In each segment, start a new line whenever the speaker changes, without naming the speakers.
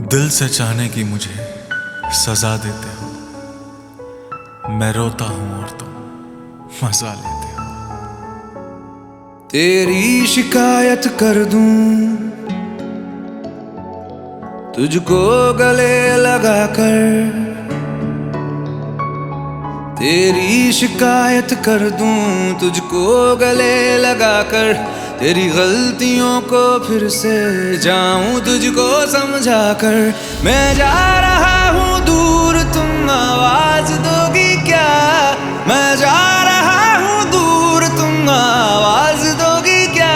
दिल से चाहने की मुझे सजा देते हो। मैं रोता हूं और तुम मजा लेते हो।
तेरी शिकायत कर दूं तुझको गले लगाकर, तेरी शिकायत कर दूं तुझको गले लगाकर, तेरी गलतियों को फिर से जाऊं तुझको समझाकर। मैं जा रहा हूं दूर, तुम आवाज दोगी क्या? मैं जा रहा हूं दूर, तुम आवाज दोगी क्या?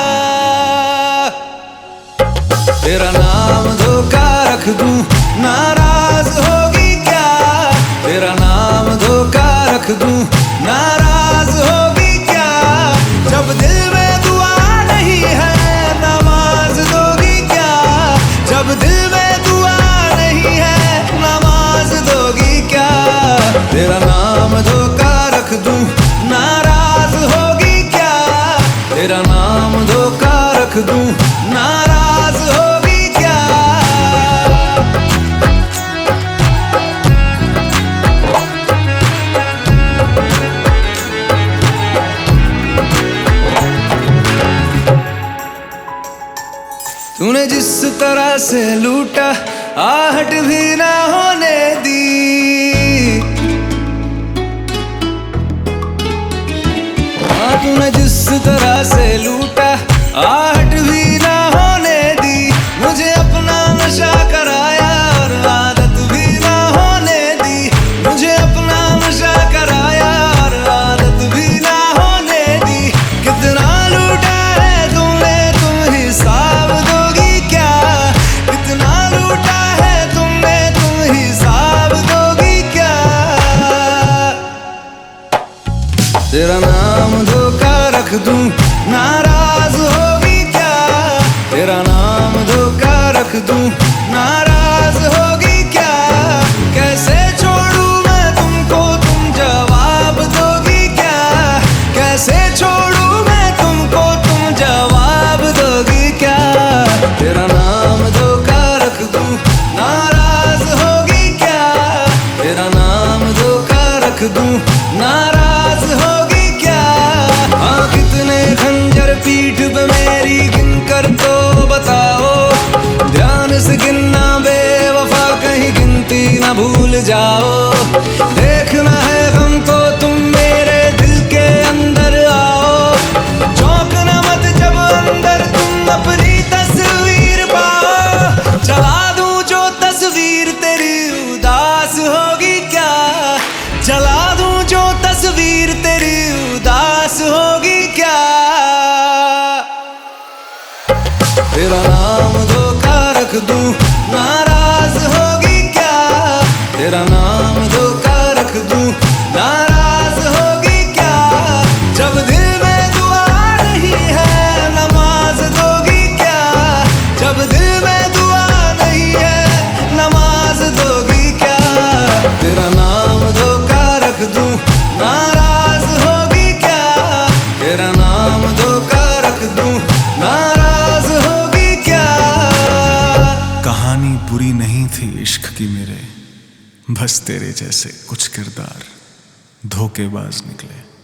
तेरा नाम धोखा रख दूं, नाराज होगी क्या? तेरा नाम धोखा रख दूं, नाराज होगी क्या? जब दिल में दुआ नहीं है, नमाज दोगी क्या? जब दिल में दुआ नहीं है, नमाज दोगी क्या? तेरा नाम धोखा रख दूं, नाराज होगी क्या? तेरा नाम धोखा रख दूं, नाराज होगी क्या? तूने जिस तरह से लूटा, आहट भी ना होने दी। हाँ, तूने जिस तरह से लूटा, आहट भी ना होने दी। मुझे अपना नशा कराया और आदत भी ना होने दी। मुझे अपना नशा कराया और आदत भी ना होने दी। कितना लूटा है तुमने, तुम हिसाब दोगी क्या? कितना लूटा है तुमने, तुम हिसाब दोगी क्या? तेरा नाम धोखा रख दूं, नाराज होगी क्या? तेरा नाम धोखा रख दूं, नाराज होगी क्या? कैसे छोड़ूं मैं तुमको, तुम जवाब दोगी क्या? कैसे छोड़ूं मैं तुमको, तुम जवाब दोगी क्या? तेरा नाम धोखा रख दूं, नाराज होगी क्या? तेरा नाम धोखा रख दूं, नाराज होगी क्या? हाँ, कितने खंजर पीठ पे मेरी गिनकर तो बताओ। ध्यान से गिनना बेवफा, कहीं गिनती ना भूल जाओ। देखना है हमको, तुम मेरे दिल के अंदर आओ। चौंकना मत जब अंदर तुम अपनी तस्वीर पाओ। जला दूं जो तस्वीर तेरी, उदास होगी क्या? जला दूं जो तस्वीर तेरी, उदास होगी क्या? तेरा नाम धोखा रख दूं, नाराज होगी क्या? तेरा नाम धोखा रख दूं, नाराज होगी क्या? जब दिल में दुआ नहीं है, नमाज दोगी क्या? जब दिल में दुआ नहीं है, नमाज दोगी क्या? तेरा नाम धोखा रख दूं, नाराज होगी क्या? तेरा नाम धोखा रख दूं, नाराज होगी क्या?
कहानी बुरी नहीं थी इश्क की मेरे, बस तेरे जैसे कुछ किरदार धोखेबाज निकले।